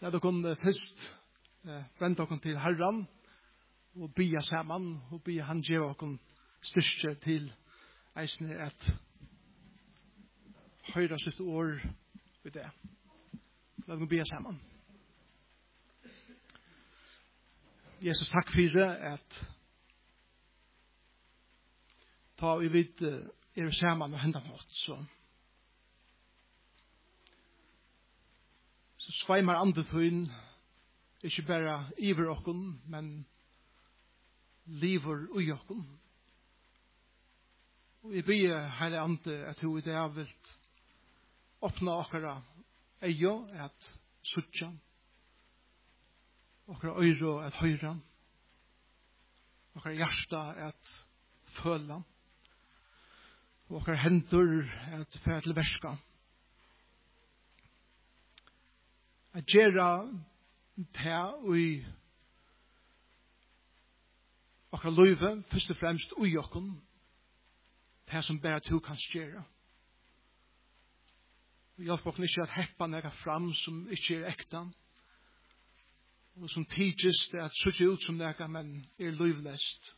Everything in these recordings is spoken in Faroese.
Lad oss først vende oss til Herren og bya sammen og bya han gjør oss styrke til eisene at høyre sitt år i det. Lad oss bya sammen. Jesus, takk for det at ta vi vidt sammen og hende nåt, så sveimar andet høyn, ikke bare iver okken, men liver ui okken. Og jeg ber hele ande at hun i det vil åpne okkara eio at sutja, okkara øyro at høyra, okkara hjärsta at føla, og okkara hendur at færa til verska. At gjøre det i okkara løyve, først og fremst ui okkon, det som bare to kan gjøre. Og hjelp okkon ikke at heppa nega fram som ikke ekta, og som tidsis det at suttje ut som nega, men løyvlest.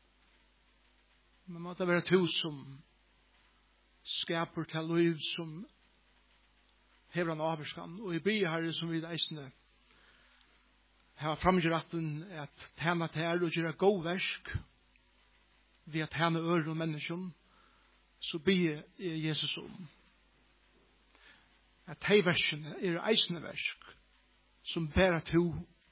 Men måtte være to som skaper til løyv som hever han averskan. Og i bygge her som vi eisne har framgjøratten at tjena til og gjøre god versk ved at tjena øre og menneskjon, så bygge Jesus om at de verskene eisne versk som bæra to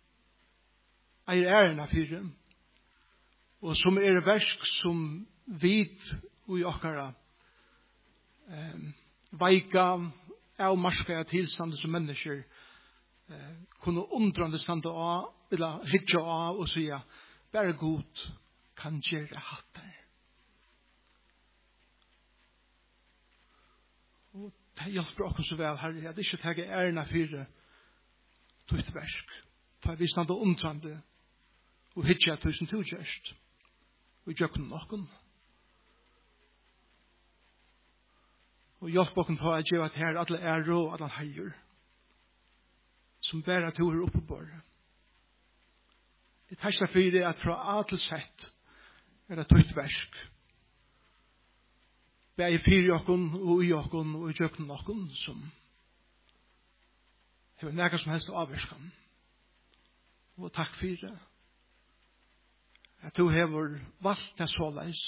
ærena fyrir og som versk som vid og i okkara veika av marska tilstande som mennesker kunne undrande stande av, eller hitja av og sige, bare god kan gjøre hattar. Og det hjelper oss så vel, Herre, at ikke tage ærena fyrir tutt versk. Ta vi stande undrande og hitja tusen tugjørst. Og gjøkken nokken. Og hjelp oss på at gjøre at her alle er og alle heier som bærer til å oppe på det. Det tæsler for det at fra A til sett det tøyt versk. Bærer i fyr jokken og i jokken og i jøkken jokken som har nægget som helst avverskan. Og takk for det at du har valgt det såleis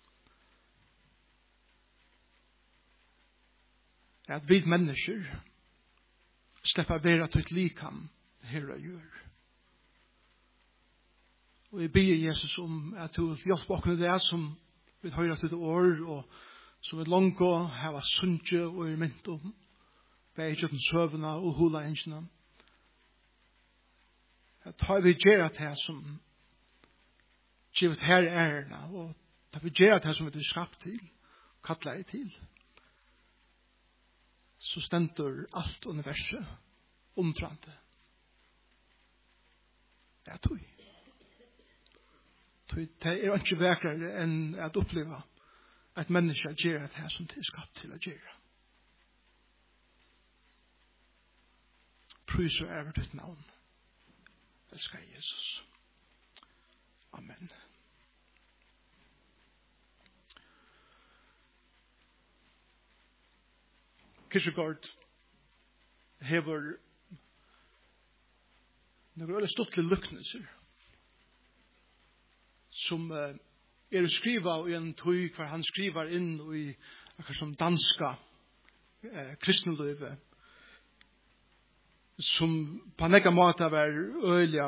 at vi mennesker slipper være til et likam her og gjør. Og jeg ber Jesus om at du vil hjelpe oss det som vi hører til år og som vi langt har sunnet og er mynt om beidget den søvende og hula engene. At tar vi gjøre det som givet her ærene og tar vi gjøre det som vi er skapt til kattler til så stendur alt universet omtrande. Det er tog. Det er ikke vekrere enn at oppleva at mennesker gjør det som det er skapt til å gjøre. Prys og ære ditt navn. Elskar Jesus. Amen. Kierkegaard hever noen veldig stuttlige lykkelser som skriva i en tøy hver han skriver inn i akkurat som danska kristenløyve som på en egen måte var øyelig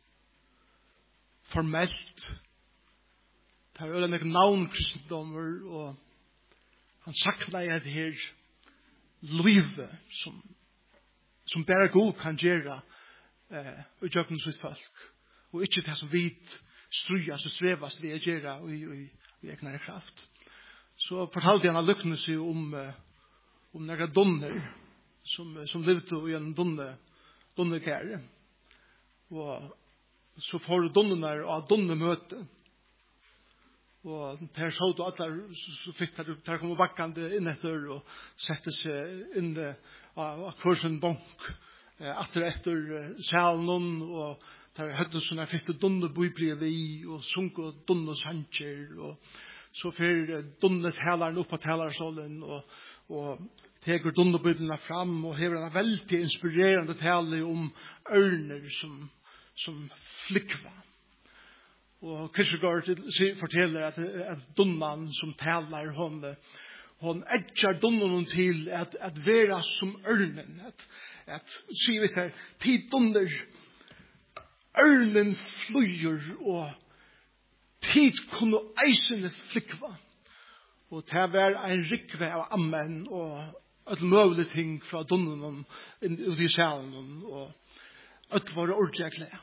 formelt det var øyelig navn kristendommer og han sakna i det her livet som bare god kan gjøre og gjøre sitt folk og ikke det som vi strøyas og svevas vi gjøre i egnare kraft. Så fortalte han lykkene seg om nære donner som levde i en donnekære og så får donnerne av donnemøte og der så du alle så fikk der kom vakkande inn etter og sette seg inn av kursen bank efter salen og der hadde sånne fitte dunne bibler vi og sunke dunne sanger og så fer dunne taleren opp på talersålen og teker dunne biblene fram og hever en veldig inspirerende tale om ørner som flikva. Og Kierkegaard forteller at dunnan som taler hon edger dunnen til at vera som ørnen. At sier vi her, tid dunner, ørnen flyr og tid kunne eisene flikva. Og det var en rikve av ammen og et mulig ting fra dunnen ut i salen og et var ordentlig klær.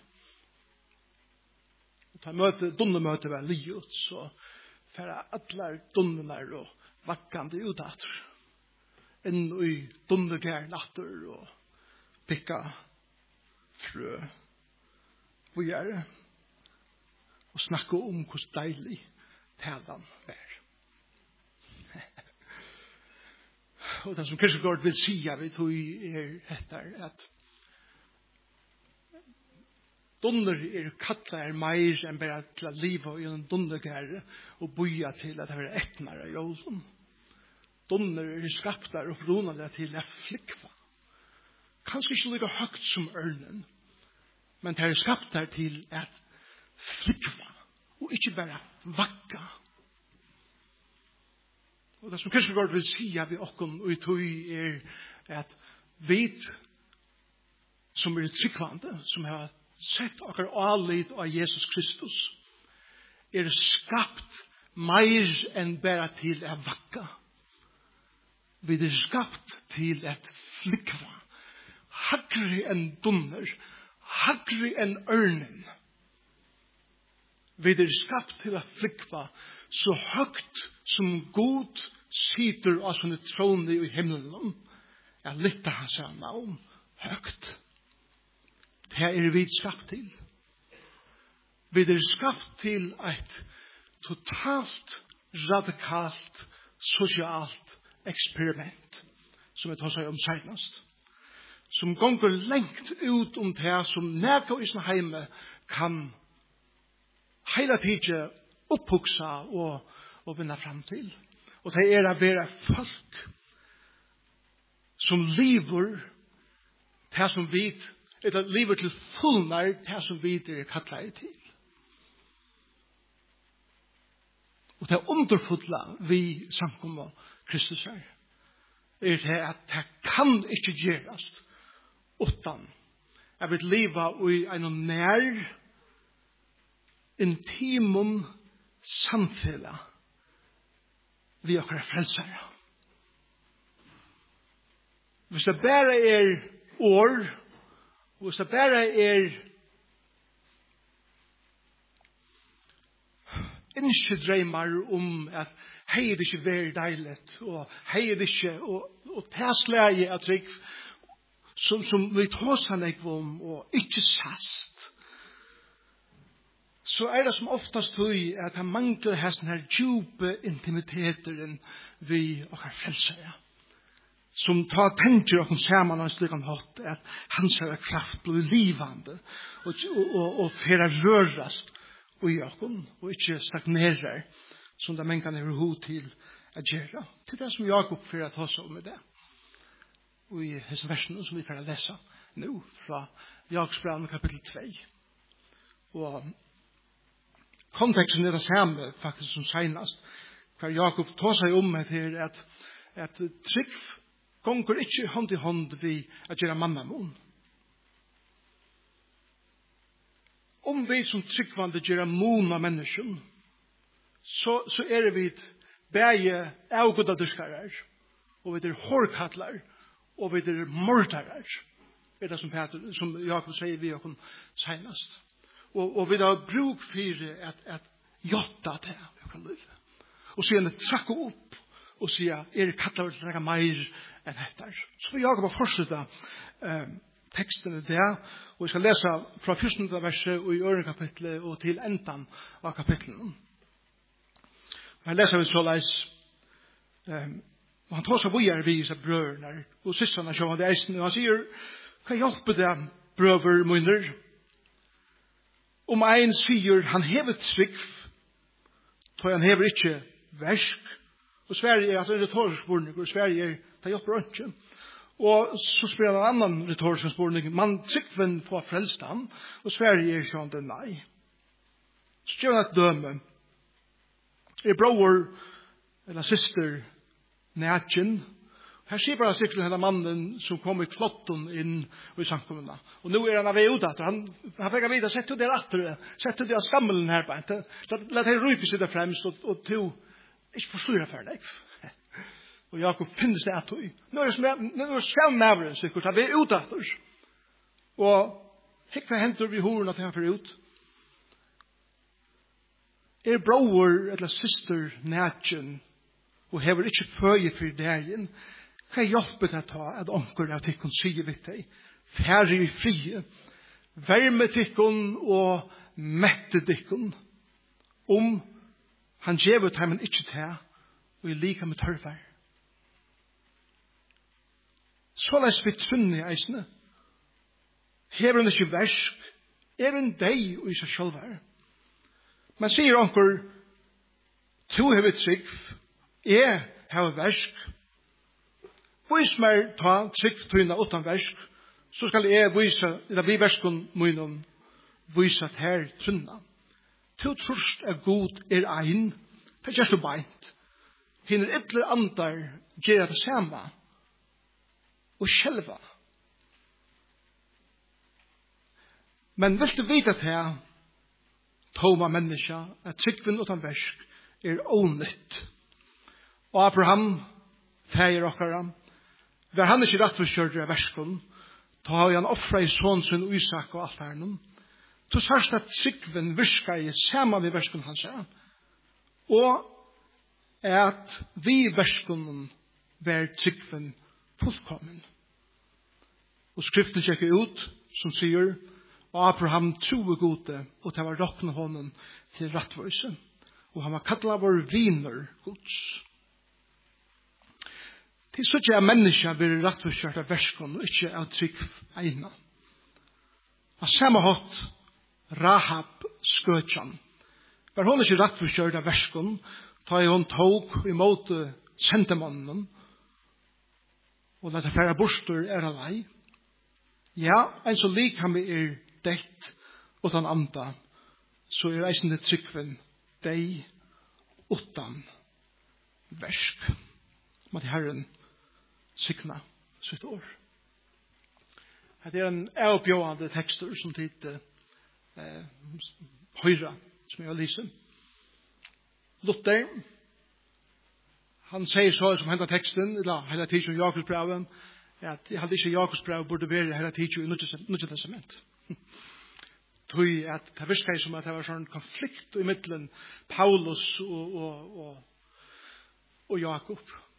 Dunnemøte var livet, så for alle dunnene og vakkende utater. Inn i dunnegær natter og pikka frø. Og gjøre. Og snakke om hvor deilig talen var. Og det som Kierkegaard vil si, jeg vet etter at dunner kattler mer enn bare til å leve i en dunnergære og boja til at det er etnere i jorden. Dunner skapt der og brunnet til å flikva. Kanskje ikke like høyt som ørnen, men det er skapt der til å flikva og ikke bare vakka. Og det som Kierkegaard vil si vi okken og i tog at vi som tryggvande, som har sett okkar alit av Jesus Kristus skapt meir enn bara til å vakka. Vi skapt til å flikva. Hagri enn dunner, hagri enn ørnen. Vi skapt til å flikva så høgt som God sitter av sånne trone i himmelen. Jeg lytter hans navn høgt. Det vi skapt til. Vi skapt til et totalt, radikalt, sosialt eksperiment, som jeg tar seg om senest, som gonger lengt ut om det som nærke i sin heime kan hele tiden opphugsa og vinne fram til. Og det å være folk som lever det som vi eller lever til fullnær det som vi kattler til. Og det underfulla vi samkommer Kristus det at det kan ikke gjøres utan jeg vil leve i en nær intimum samfella vi akkurat frelsere. Hvis det bare år og hvis det bare innskjedreimer om at hei det ikke være deiligt og hei det ikke og tæsleie at trygg som vi tåser nek om og ikke sast så det som oftast tøy at han mangler hesten her djupe intimiteten vi og har frelsere. Som tar tenker og sammen og slik han hatt at hans kraft blir livande og fyrre rørast og i okken og ikke stagnerer som det menn kan ha hod til å gjøre. Til det som Jakob fyrir ta seg om i det. Og i hese versen som vi får lese nå fra Jakobsbrevet kapittel 2. Og konteksten det samme faktisk som senast hver Jakob tar seg om til at trygg gonger ikke hånd i hånd vi at gjøre mannamon. Om vi som tryggvande gjør mon av mennesken, så vi bæge avgodadurskarer, og vi hårkattler, og vi mordarer. Det som Jakob sier vi og senast. Og vi har bruk for at jotta det vi kan leve. Og så gjerne trakke opp og sier, kattler til å meir enn dette. Så vil Jakob fortsette tekstene der, og jeg skal lese fra 14. verset og i øren kapitlet og til endan av kapitlen. Og jeg leser vi så leis, og han tar seg vujer vi seg brødene, og systrene som hadde eisen, og han sier, Hva hjelper det, brøver munner? Om ein sier han hever trygg, så han hever ikke versk. Og Sverige er en retorisk spørning, og Sverige er det hjelper ikke. Og så spør han en annan retorisk spørning. Man tryggven på frelstan, og Sverige er sånn det nei. Så gjør han et døme. Er bror eller syster nætjen. Her sier bare sikkert denne mannen som kom i klotten inn i samkommunna. Og nå er han av eudater. Han fikk av videre, sett du det atter, sett du det av skammelen her på. La det ryke seg der fremst, og to, ikke forstår for deg. Og Jakob finnes det at du. Nå er det skjønnmæveren sikkert, han er eudater. Og hikk hva henter vi horen at han får ut. Er bror eller syster nætjen, og hever ikke føye for dagen, hva hjelper det å ta at onker av tikkun sier vidt deg? Færre i frie, varme tikkun og mette tikkun, han gjever til men ikke til, og er like med tørfer. Så les vi trunne i eisene. Hever han ikke versk, er en deg og i seg selv her. Man sier onker, to hever trygg, jeg har versk. Hvis meg ta trygg tøyna utan versk, så skal jeg vise, eller vi verskun munnen, vise at her trunna. To trust er god er ein, det er just og beint. Hinner ytler andar gjør det samme, og sjelva. Men vil du vite til toma menneska, at tryggven utan versk er onytt. Og Abraham, feir okkara, var han ikke rett for kjørte av verskun, ta har han offra i sånn sin Isak og alt her noen, så sørst at tryggven virka i saman med verskun hans her, og at vi verskun var tryggven fullkommen. Og skriften tjekker ut, som sier, og Abraham troe gode, og det var råkne hånden til rattvøyse. Og han var kallet vår viner gods. Det er så ikke at mennesker blir rattvøyskjørt av verskene, og ikke av trygg egna. Av samme hatt, Rahab skøtjan. Var hun ikke rattvøyskjørt av verskene, da hun tok imot sendemannen, og dette færre bostor er alai. Ja, en så lik han er dett utan anda, så er eisende tryggven deg utan versk. Måtte Herren sykna sitt år. Det er en avbjørende tekster som tid høyra, som jeg har lyst. Luther, han sier så som hentet teksten, eller hele tiden som Jakobsbrevet, at jeg hadde ikke Jakobsbrevet burde være hele tiden i Nødje Testament. Tøy at det virker som at det var sånn konflikt i middelen Paulus og Jakob.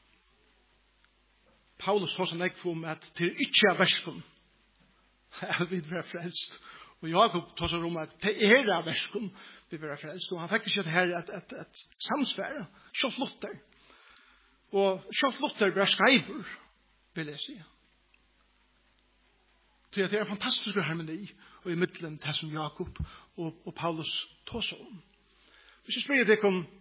Paulus har sånn ekv om at det ikke er verskun. Jeg vil være frelst. Og Jakob tar seg om at det er verskun vi vil være frelst. Og han fikk ikke det her et samsvære. Sjått Luther. Og Sjått Luther var skreiver, vil jeg si. Så det er en fantastisk harmoni og i middelen til som Jakob og Paulus tås om. Hvis jeg spør deg om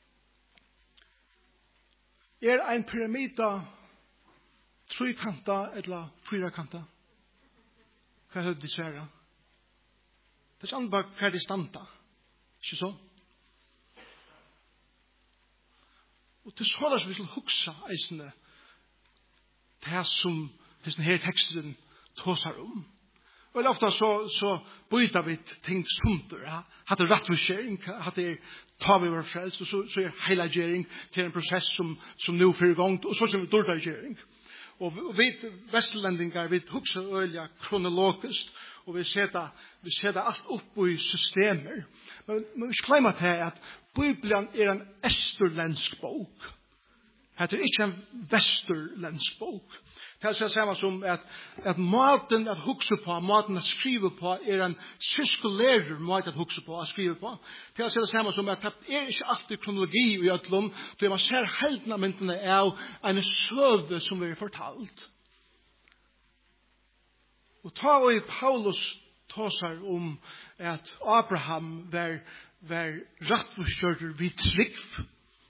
er en pyramida trykanta eller fyrakanta? Hva er det de svære? Det er ikke bare hva de standa. Ikke så? Og til så som vi skal huksa eisende det som denne her teksten tåsar om. Og ofta så byter vi ting sunter. Hatt er rettvisering, hatt er tar vi vår frelst, og så er heilagjering til en prosess som nå fyrir gongt, og så er vi dårdagjering. Og vi vestlendingar, vi hukser øyla kronologisk, og vi setter alt opp i systemer. Men vi skal glemme til at Bibelen er en esterlensk bok. Det er ikke en vesterlensk bok. Det er det samme som at måten at hukse på, måten at skrive på, er en sirkulærer måte at hukse på, at skrive på. Det er det samme som at det er ikke alltid kronologi i ødlom, det man ser helden av myndene av en søve som vi har fortalt. Og ta og i Paulus tåsar om at Abraham var rettforskjørter vid trygg.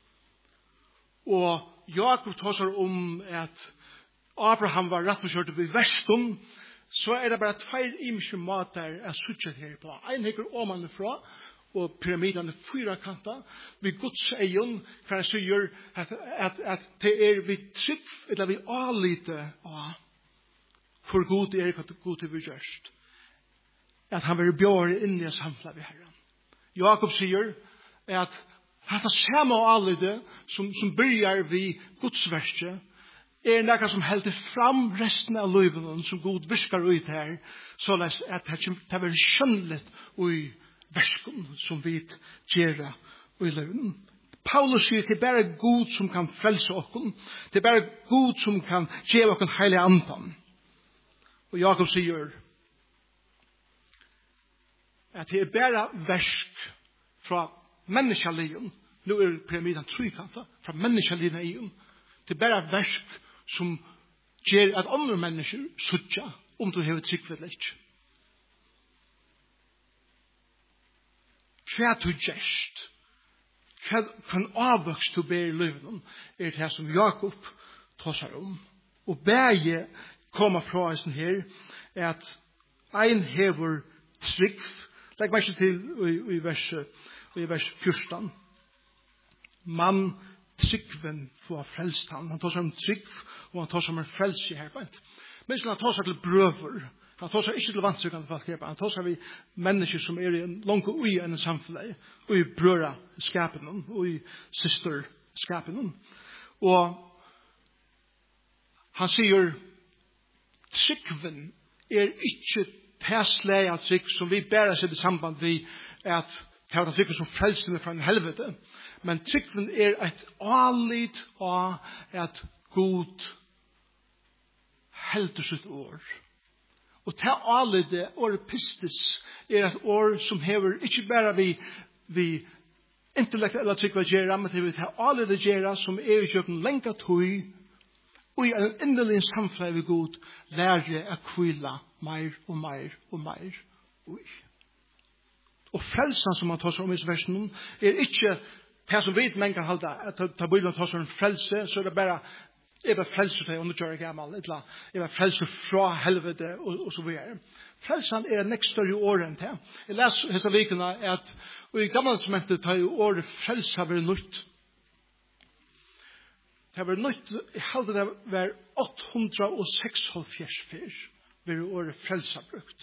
Og Jakob tåsar om at Abraham var rettforskjørter vid verstum. Så det bare tveir imiske måter jeg suttet her på. En hekker omanifra, og pyramidene fyra kanta, vi Guds egen, kan jeg sier at det vi trygg, eller vi avlite av, for god hva god vi gjørst. At han vil bjøre inn i samfunnet ved Herren. Jakob sier at han samme avlite som byrjar vi Guds verste, noe som helder fram resten av livet som god viskar ut her, så at det blir skjønnelig i versken som vi gjør i livet. Paulus sier det bare god som kan frelse oss. Det bare god som kan gjøre oss heilig andan. Og Jakob sier at det bare versk fra menneskeligen. Nå pyramiden trykanta fra menneskeligen. Det bare versk som gjør at andre mennesker suttja om du hever trygg eller ikke. Hva du gjerst, hva kan avvokst du ber i livet, det som Jakob tåsar om. Og begge kommer fra oss her, at ein hever trygg, legg meg ikke til i vers 14. Man tryggven for frelst han. Han tar seg om trygg, og han tar seg om frelse her. Men han tar seg til brøver. Han tar seg ikke til vannsøkende folk her. Han tar seg vi mennesker som i en langt ui enn samfunnet, og i brøra skapen, og i syster skapen. Og han sier, tryggven ikke tesleia trygg, som vi bare setter samband vi at det er trygg som frelsene fra en helvete. Men tryggven et alit av at god helder sitt år. Og til alitet, året pistis, et år som hever ikke bare vi intellektuelle tryggva gjerra, men det er til alitet gjerra som i kjøkken lenka tøy, og i en inderlig samfunn vi god lærer å kvila mer og mer og mer. Og frelsen som han tar seg om i versen ikke det som vi men kan halda, at ta bøyden tar seg en frelse, så det bare jeg var frelser til underkjøret gammel, jeg var frelser fra helvete, og så videre. Frelsen nekst større år enn det. Jeg leser hese vikene at og i gamle testamentet tar jo året frelser vært nytt. Det var nytt, jeg hadde det var 876 fyr, ved året frelser brukt.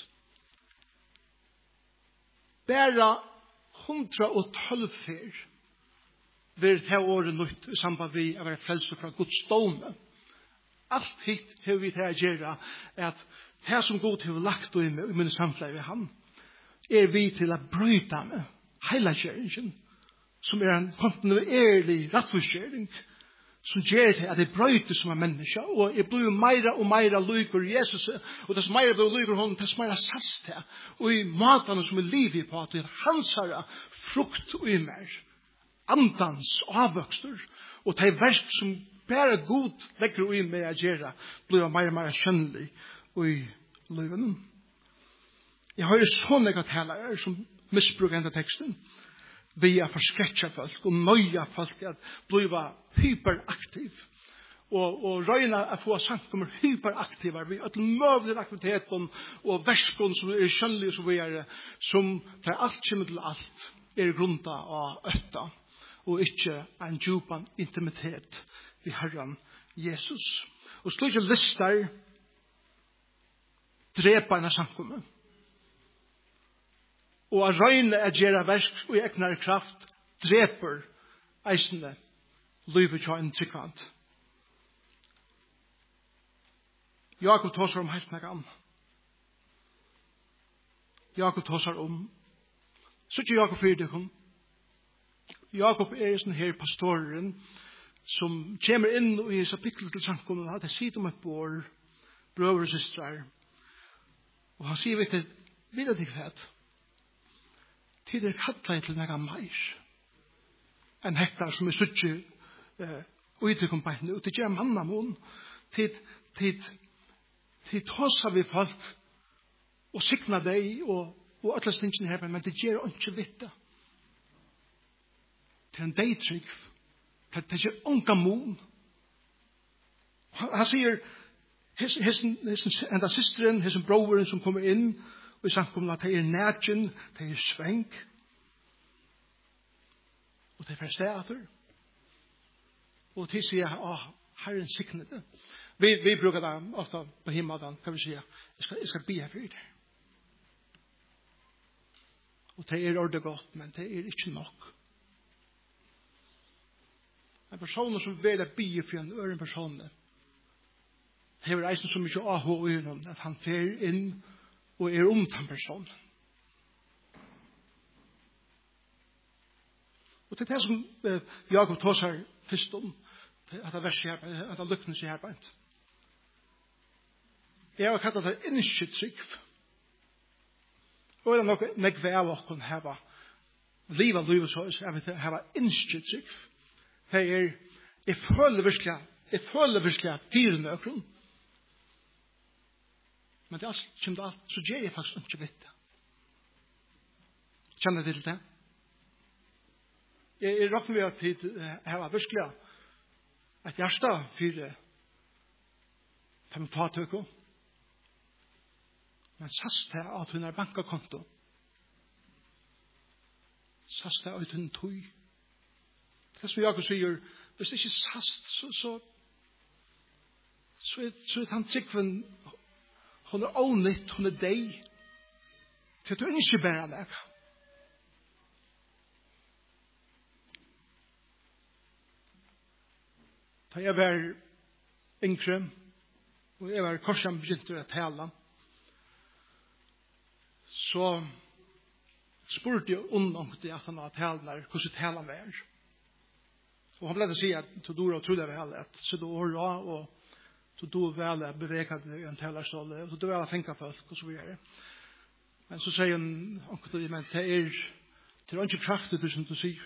Bare 112 fyr, ved det året nytt, i samband vi å være frelser fra Guds dome. Alt hit har vi til å gjøre, at det som Gud har lagt i min samfunn ved han, vi til å bryte med hele kjøringen, som en kontinuerlig rettforskjøring, som gjør det at jeg brøyter som en menneske, og jeg blir mer og mer lykker Jesus, og dess mer blir lykker hånden, dess mer sast det, og i matene som livet på, at det hans herre frukt og i mer, andans avvøkster, og det verk som bare god legger i med å gjøre, blir mer og mer kjennelig og i livet. Jeg har jo så negative som misbruker denne teksten, vi forskretja folk og nøya folk at bliva hyperaktiv og røyna at få sagt kommer hyperaktiver vi at møvlig aktiviteten og verskon som skjønnelig og så videre som til alt kommer til alt grunda av øtta og ikke en djupan intimitet vi Herren Jesus og slike lister drepa en samkommet og å røyne at gjøre versk og eknare kraft dreper eisende livet til en tryggvand. Jakob tåsar om helt noe annet. Jakob tåsar om så ikke Jakob fyrir det kom. Jakob sånn her pastoren som kommer inn i så pikkel til samkommet at jeg sier om et bor brøver og systrar og han sier vet det ikke fett tid kattlein til nega meir en hektar som suttje uitkompeitende og til gjør manna mån tid tåsa vi folk og signa deg og alle stingene her, men det gjør ikke vitte. Til en deitrygg. Det gjør unga mon. Han sier, enda systeren, hessen broren som kommer inn, og i samkommet at det nætjen, det svenk, og det steater. Og til sier jeg, Herren sikne det. Vi bruker det ofte på himmelen, kan vi si, jeg skal be for det. Og det ordet godt, men det ikke nok. En person som vil be for en øren person, det er reisen som ikke AH i noen, at han fer inn og om den personen. Og det er det som Jakob tar seg først om, at det verset her, at han lykknes i arbeid. Jeg har kallet det innskyttrykk. Og det er nok nekve av å kunne heve livet så jeg vet heve innskyttrykk. Jeg føler virkelig fire nøkron. Men det kommer alt, så gjør jeg faktisk ikke vidt det. Kjenner du til det? Jeg råkner ved at jeg har virkelig et hjerte for fem fatøkker. Men sast det at hun bankakonto. Sast det at hun tog. Det som Jakob sier, hvis det ikke sast, så han sikkven, hun ånytt, hun deg. Til at du ikke bærer deg. Da jeg var yngre, og jeg var korsan begynte å tale, så spurte jeg det at han var talende, hvordan talen var. Og han ble å si at du dår og trodde vel at så du åra, og du dår vel at bevega deg i en talerstål, og du dår vel at tenke folk, og så videre. Men så sier han, men det er ikke kraftig, som du sier.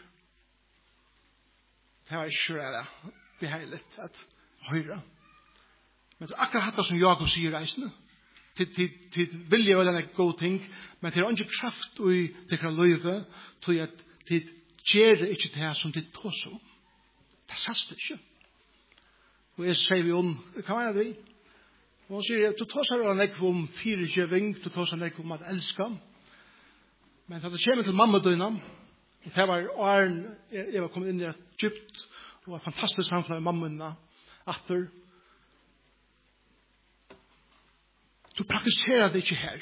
Det er ikke det er heilig at høyre. Men det er akkurat det som Jakob sier reisende. Til vilje vel en god ting, men det er ikke kraft i det kan løyve, til at det gjør ikke det som det tås om. Det sast det ikke. Og jeg sier vi det kan være det. Og han sier, du tås her om firegjøving, du tås her om at elska. Men da det kommer til mammadøyna, og det var åren, jeg var kommet inn i et dypt, det var fantastisk samfunn med mammaene, atter. Du praktiserer det ikke her.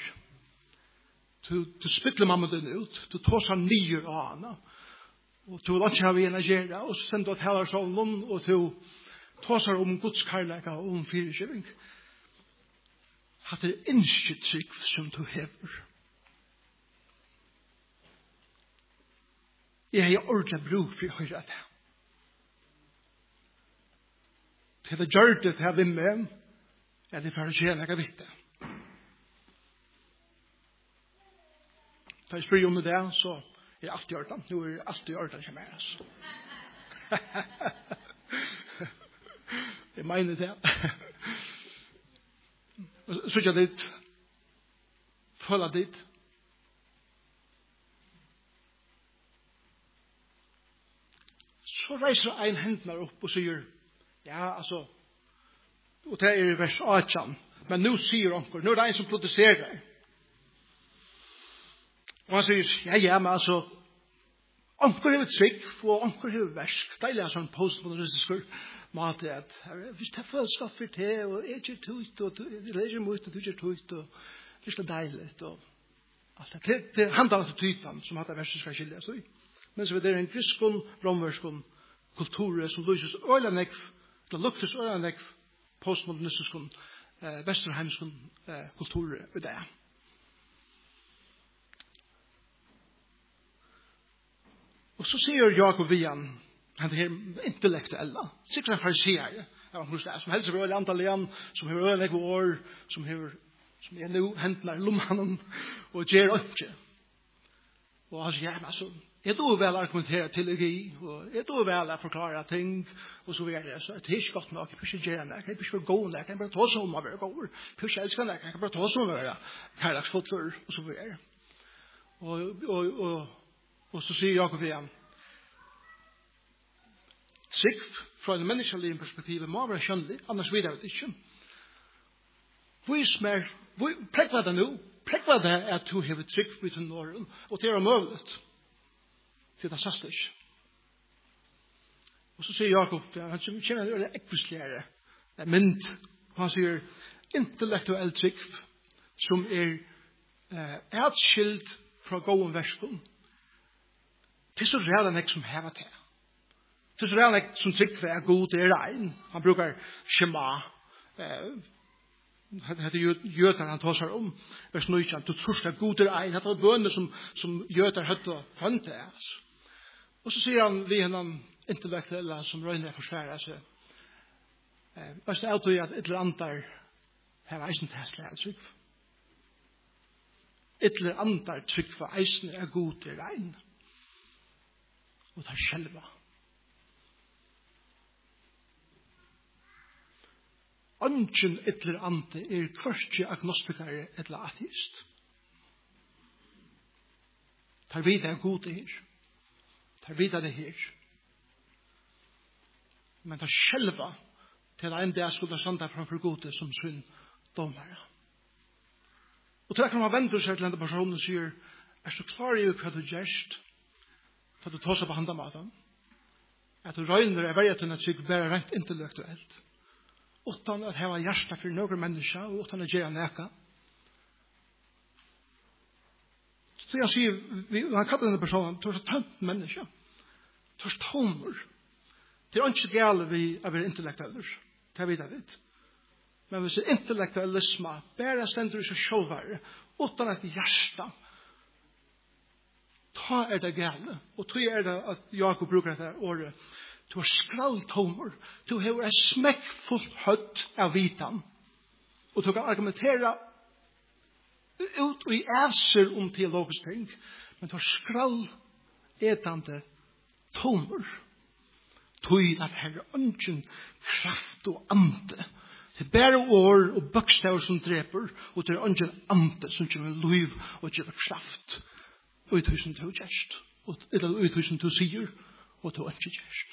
Du spytler mammaene ut, du tar seg nye av henne, og du vil ikke ha en agere, og så sender du til solen, og du tar seg om Guds kærlighet og om firegjøving. At det er innskyttrykk som du hever. Jeg har ordentlig bruk for å høre det. Til det gjør det til vi med, er det for å gjøre noe vitt det. Da jeg spør om det, så er alt i orden. Nå er alt i orden som er. Jeg mener det. Så jeg dit, føler dit. Så reiser en hendene opp og sier, ja, altså, og det er i vers 18, men nå sier onker, nå er det en som protesterer. Og han sier, ja, men altså, onker har trygg, og onker har versk. Det er sånn postmodernistisk mat, at hvis det er følelskap for det, og jeg ikke tøyt, og det leger mot, og du ikke tøyt, og det er så deilig, og alt det. Det handler om typen som hatt det verset skal skilje seg. Men så er det en griskon, romverskon, kultur som lyses øylandekv, det luktes øylandekv, postmodernistisk, vesterheimsk kultur i det. Og så sier Jakob Vian, han er intellektuelle, sikkert en fariseer, som helst er øyelig antall igjen, som har øyelig år, som er nå hendene i lommene, og gjør ikke. Og han sier, ja, men altså, jeg då vel argumentere til legi, og jeg då vel forklare ting, og så videre. Så det er ikke godt nok, jeg kan ikke gjøre det, jeg kan ikke være god, jeg kan bare ta seg om å være god, jeg kan ikke elske det, jeg kan bare ta seg om å være kærlagsfotter, og så videre. Og så sier Jakob igjen, trygg fra en menneskelig perspektiv må være skjønnelig, annars videre det ikke. Vis mer, prekva det nå, prekva det at du har trygg på til Norden, og det er mulig til det sast ikke. Og så sier Jakob, han kjenner det ekvistligere, det er mynd, han sier intellektuell trygg som atskilt fra gåen versken. Det er så redan jeg som hever til. Det er så redan jeg som trygg er god, det er regn. Han brukar skjema, det er jøder han tar seg om, vers 9, du tror det er god, det er regn. Det er bønner som jøder høtte og fønte. Og så sier han, vi henne intellektuelle som røyner forsværer seg. Og så er det at et eller annet har eisen testlig er trygg. Et eller annet trygg for eisen er god, det er regn. Og det er sjelva. Ønsken et eller annet er kvørste agnostikere et eller ateist. Tar vi det god det her. Tar vi det her. Men det er sjelva til en dag skulle standa framfor gode som sin domare. Og til kan man vende seg til denne personen og sier, er så klar i hva du gjerst, for du tar seg på handamaten, at du røyner er verget til at du bare rent intellektuelt, utan at heva hjärsta for noen mennesker, og utan at gjøre neka. Så jeg sier, han kallar denne personen, du er så tømt menneske, du er tomer. Det er ikke gale vi å være intellektueller, det er vi det vidt. Men hvis det intellektualisme bare stender i seg sjølvare, utan at hjärsta, ta er det gale. Og tog er det at Jakob bruker dette året, du har skralltomer, du har et smekkfullt høtt av vitan, og du kan argumentere ut og i æser om teologisk ting, men du har skralletande tomer, tog at her er ønsken kraft og ande. Det er bare år og bøkstaver som dreper, og det er ønsken ande som gjør liv og gjør kraft. Og det er som du har gjerst, eller det er som du sier, og det er ikke gjerst.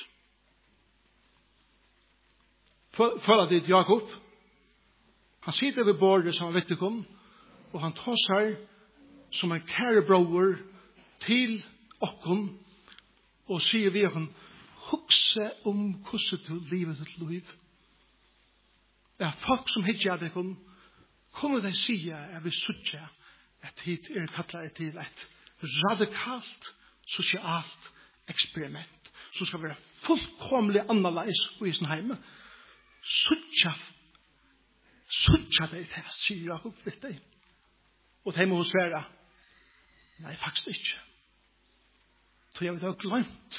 Føler dit Jakob, han sitter ved bordet som han vet ikke om, og han tar seg som en kære bror til okken, og sier vi okken, hukse om hvordan du livet ditt liv. Ja, folk som hittar det kunne de sige at vi sutja at hit er kattlet til et radikalt sosialt eksperiment som skal være fullkomlig annerledes i sin heime. Sutja det her, sier Jakob vidt deg. Og det må svære, nei, faktisk ikke. Så jeg vil ha glemt.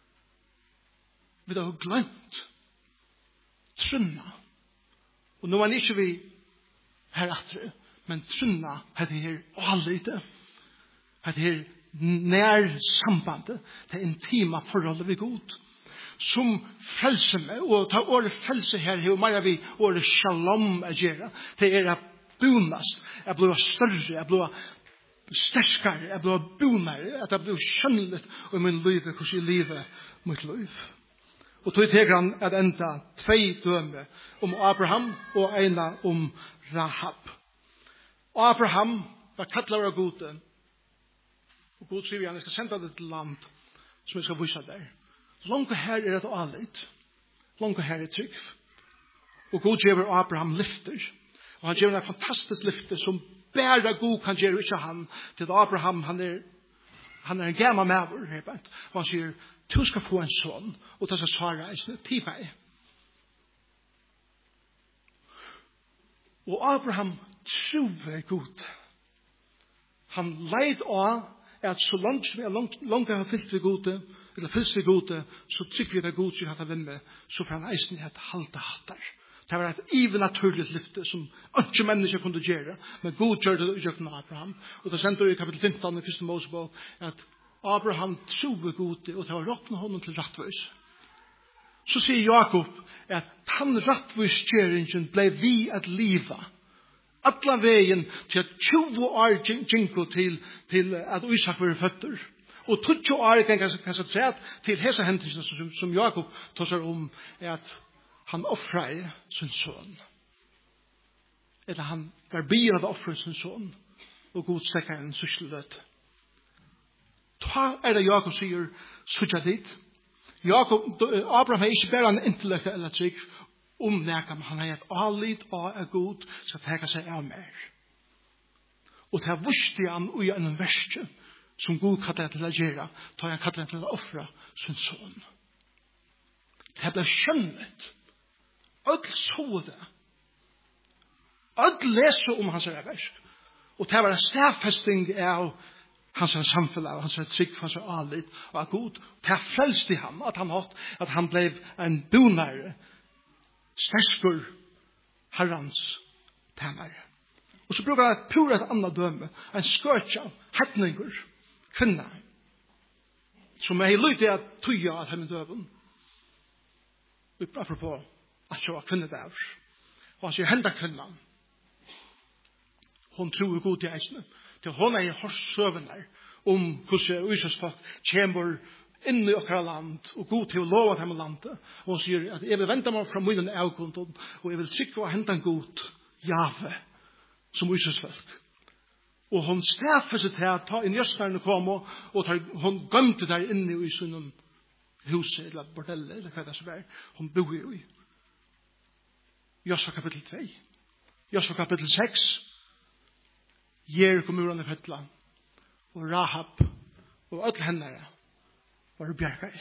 Vi har glemt trunna. Og nå er ikke vi her etter, men trunna heter her allite. Heter her nær sambandet, det intima forholdet vi god. Som frelser meg, og ta året frelse her, og mer vi året shalom er gjerne. Det er at bunast, jeg blir større, jeg blir sterskere, jeg blir bunare, at jeg blir skjønnelig i min liv, hvordan jeg lever mitt liv. Og tog teker han at enda 2 døme om Abraham og ena om Rahab. Abraham var kattler av gode, og god sier han, jeg skal sende det til land som jeg skal vise der. Langt her er et alit, langt her er trygg. Og god gjør Abraham lyfter, og han gjør en fantastisk lyfter som bare god kan gjøre, ikke han, til Abraham, han er en gammal maver, og han sier, du skal få en son, og det skal svare en tid meg. Og Abraham trover god. Han leid av at så langt som jeg langt har fyllt ved gode, eller fyllt ved gode, så trykker vi det god, så han har vunnet, så får han eisen i et halte hatter. Det var et even naturligt lyfte som ikke mennesker kunne gjøre, men Gud gjør det i jøkken Abraham. Og det sender i kapitel 15 i 1. Mosebok at Abraham troede Gud og det var råkne honom til rattvis. Så sier Jakob at han rattvisgjøringen ble vi at liva. Alla veien til at 20 år gjenko til at Isak var føtter. Og 20 år kan seg træt til hese hendelsen som Jakob tar seg om at han offrer sin son. Eller han var bier av offre sin son og god stekker en sysseløt. Da det Jakob sier sutja dit. Abraham er ikke bare en intellektuell eller trygg omnæka, men han har et alit og er god skal teka seg av mer. Og det visste han i en verste som god kallar til å gjøre, da han kallar til å offre sin son. Det ble skjønnet. Ødel så det. Ødel leser om hans verk. Og det var en stedfesting av hans samfunn, hans trygg, hans alit og god. Det frelste ham at han ble en bonare, sterskur herrans tænare. Og så bruker han pura et annet døme, en skørtja, hetninger, kvinna, som er lydig at tøya at henne døven. Apropos at jeg var kvinnedager. Og han sier, henda kvinnan. Hun tror god til eisene. Til hun er i hårdsøvende om hvordan Israelsfolk kommer inn i okra land og god til å lova dem landet. Og hun sier at jeg vil vente meg fra munnen avgrunn og jeg vil sikke og hente en god jave som Israelsfolk. Og hun staffer seg til at ta inn gjøstnærene kom og hun gømte der inne i sin huset eller bordellet eller hva det som er. Hun bor jo i. Josva kapitel 2. Josva kapitel 6. Jericho murene fettla. Og Rahab. Og alle hennere. Var bjergei.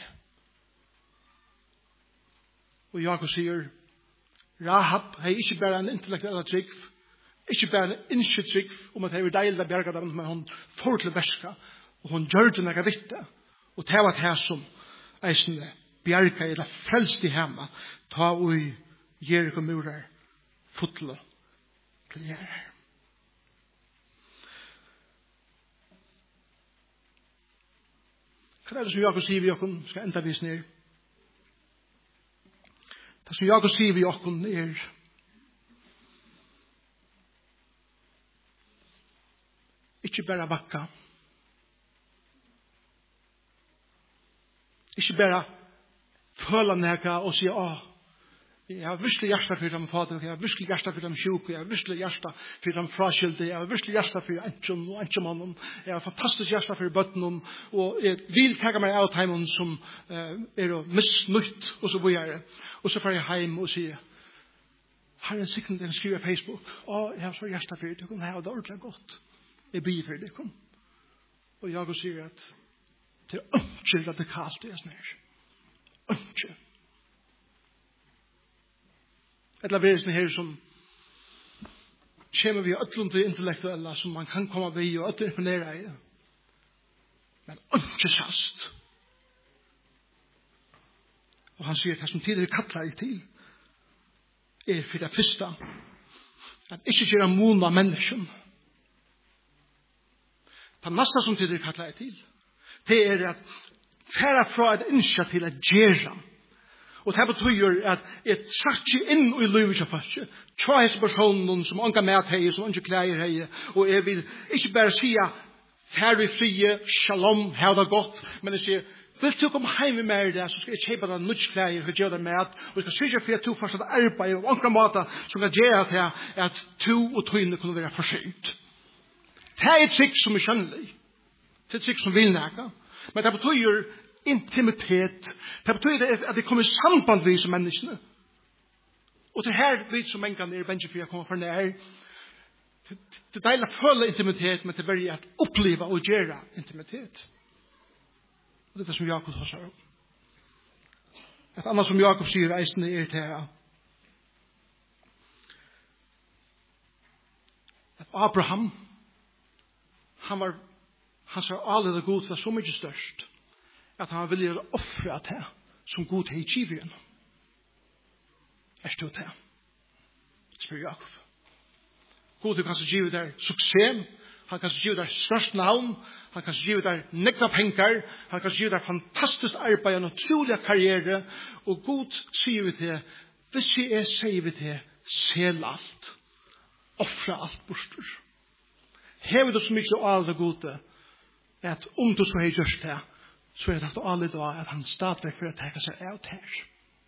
Og Jakob sier. Rahab har ikke bare en intellektuell trygg. Ikke bare en innskyld trygg. Om at det er deilig å bjerga dem. Men hun får til å berska. Og hun gjør det nægge vitte. Og det var det som eisene bjerga eller frelst i hemma. Ta ui Jericho murer fotle til gjerder. Hva er det som Jakob sier vi okken skal enda vis ned? Det som Jakob sier vi okken ikke bare bakka. Ikke bare føle nega og si jeg har virkelig hjärsta för dem fader, jag har virkelig hjärsta för dem sjuka, jag har virkelig hjärsta för dem fraskilde, jag har virkelig hjärsta för enchen och enchemannen, jag har fantastiskt hjärsta för bötten och jag vill ta mig av timon som är missnött och så vidare. Och så får jag hem och säga har en sekund den skriver på Facebook. Jag har så hjärsta för det, jag har det ordentligt gott. Jag ber för det. Och jag säger att det är inte radikalt det är snär. Inte. Eller versen her som kommer vi ötlund til intellektuella som man kan komma vid og ötlund imponera i. Men ikke sast. Og han sier at det som tidligere kattler i til for det første at ikke gjøre mon av mennesken. Det neste som tidligere kattler i til det at færa fra et initiativ at gjøre. Og det betyr at jeg satt ikke inn i livet til folk. Tja hese personen som anker mat hei, som anker klær hei. Og jeg vil ikke bare si færre frie, shalom, ha det godt. Men jeg sier, vil du komme hjem med meg der, så skal jeg kjøpe deg nødt klær og gjøre deg mat. Og jeg skal sørge for at du fortsatt arbeid og anker måter som kan gjøre til at to og tøyne kunne være forsynt. Det er et trikk som er kjønnelig. Det er et trikk som vil nægge. Men det betyr intimitet. Det betyder at det kommer samband med som menneskene. Og det her vi som en gang er bensje for å komme for nær. Det er deilig å føle intimitet, men det er veldig at oppleve og gjøre intimitet. Og det er det som Jakob har sagt. Et annet som Jakob sier eisende er til at Abraham han sa alle det god var så mye størst at han ville offre det som god til i kivien. Er du det? spør Jakob. God du kanskje give der suksess, han kanskje give der størst navn, han kanskje give der nekna penger, han kanskje give der fantastisk arbeid og utrolig karriere, og god sier vi til, hvis jeg sier vi til, sel alt, offra alt borster. Hever du så mye av alle gode, at om du så har gjort det, så er det at alle da, at han stadigvæk for å tenke seg av her.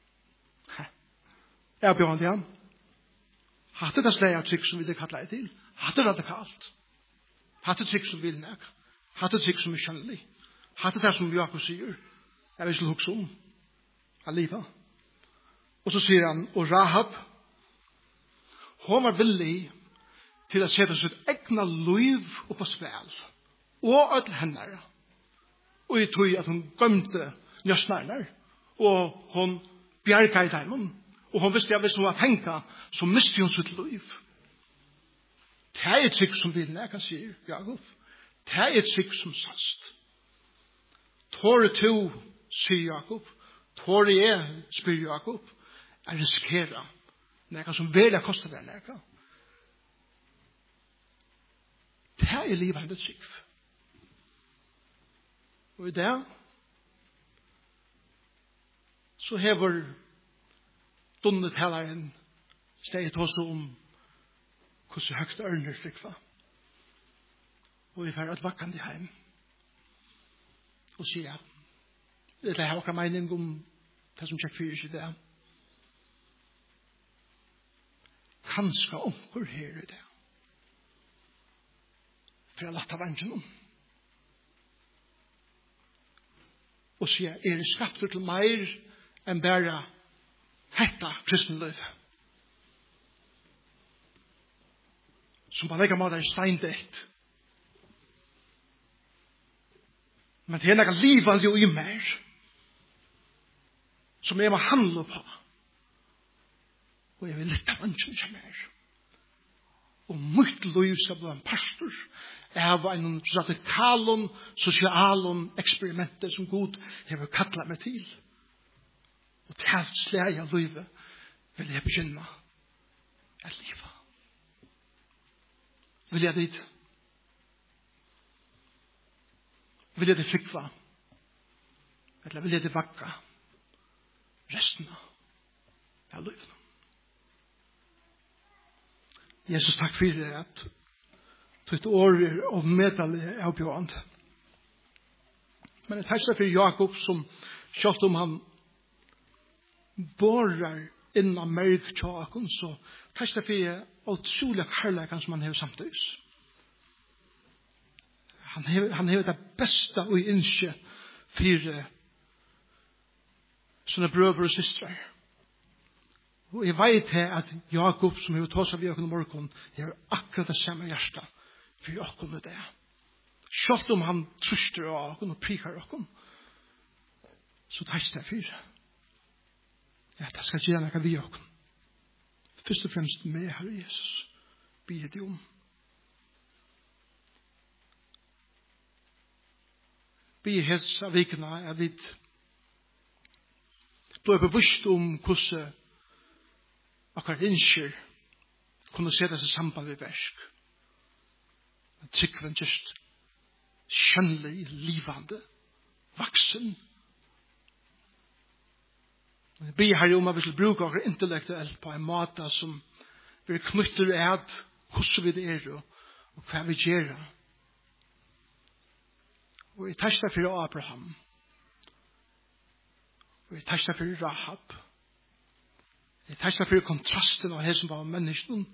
Jeg bjør han til ham. Hatt det slag av trygg som vi det kallar til. Hatt det radikalt. Hatt det trygg som vil nek. Hatt det trygg som er kjennelig. Hatt det som Jakob sier. Jeg vil huske om. Alliva. Og så sier han, og Rahab, hun var villig til å sette sitt egna liv opp på spil. Og alle henne. Og jeg tror at hun gømte njøsnerne. Og hun bjerget i dem. Og hun visste at hvis hun var tenka, så miste hun sitt liv. Det er et trygg som vil neka, sier Jakob. Det er et trygg som sast. Tåre to, sier Jakob. Tåre jeg, spyr Jakob, er riskera. Neka som velja koster det neka. Det er livet trygg. Og i det, så hever dunnet helaren steget også om hvordan høyst ørner frikva. Og vi får et vakkende heim. Og sier at det er akkurat mening om det som tjekk fyrir seg det. Kanskje onker her i det. For jeg latt av vangen om. Og sier, det skapt til mer enn bare hetta kristenliv. Som på en måte er steindekt. Men det er noe livet jo i mer. Som jeg må handle på. Og jeg vil lytte vansjen som er. Og mitt liv skal bli en pastor. Jeg har en radikalon, sosialon eksperimenter som Gud har kallet meg til. Og til alt slag av livet vil jeg begynne å leve. Vil jeg dit? Vil jeg det frikva? Eller vil jeg det vakka? Resten av livet. Jesus, takk for det at ditt år er av medalje avbjørende. Men jeg takk for Jakob som selv om han borrar innan mørk tjåken, så takk for det utrolig kærlekan som han har samtidig. Han har det beste og innskje for sånne brøver og systrar. Og jeg vet at Jakob, som har tåst av Jakob og morgen, har akkurat det samme hjertet for Jakob og det. Selv om han truster av Jakob og prikar Jakob, så takk for det. Ja, det skal gjøre noe vi Jakob. Først og fremst med Herre Jesus. Be det om. Be hets av vikene, jeg vet. Blir bevisst om hvordan akkurat innskjer kunne sette seg samband ved versk. Tryggven just kjennelig, livande, vaksen. Jeg ber her om at vi skal bruke akkurat intellektuelt på en måte som vi knytter at hvordan vi er og hva vi gjør. Og jeg tar det for Abraham. Og jeg tar det for Rahab. Jeg tar det for kontrasten av det som var mennesken.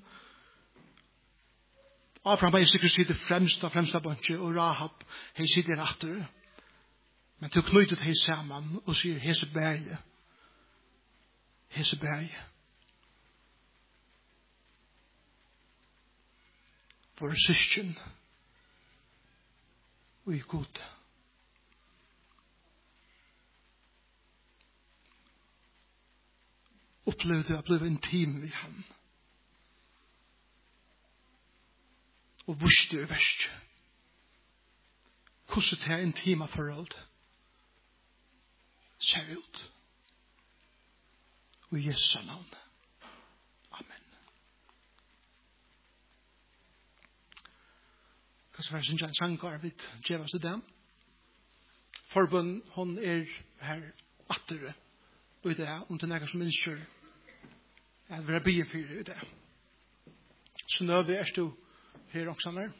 Abraham har sikkert sitter fremst av fremste bunche, og Rahab har sitter etter. Men til å knytte det sammen og sier Heseberg. Heseberg. Våre søsken. Og i god. Opplevde å bli intim med han. Og visste jo verst. Hvordan det intima forhold ser ut. Og i Jesu navn. Amen. kanskje være sin sanger vidt djevas til dem. Forbund, hon her attere og i det, om det er som ønsker at vi er bygge for i det. Så nå er du her også her.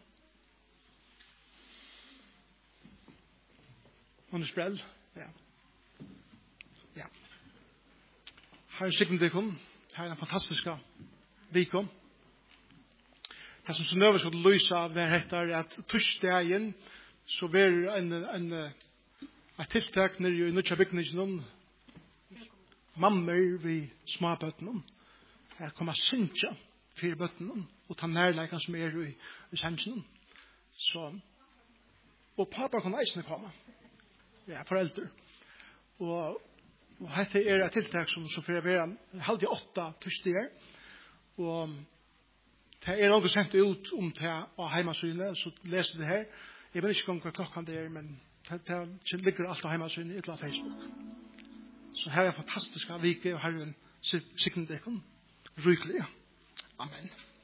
Hon sprell, ja. Ja. Her sikkert det kom. Her er en fantastiska vikom. Det som så nøve skal lysa var hettar at tursdagen så var en tiltak nere i Nutja bygningen mammer vi småbøttene jeg kom a synsja fyrir bøttene og ta nærleikan som i sannsjen så og pappa kan eisne komme ja, foreldre og dette et tiltak som fyrir vera halvt i 8 tursdager og det er noe sendt ut om det av heimasynet så leser det her jeg vet ikke hva klokkan det er men det ligger alt av heimasynet i et eller annet Facebook så her er fantastiska vike og herren sikkert det kom rykelig. Amen.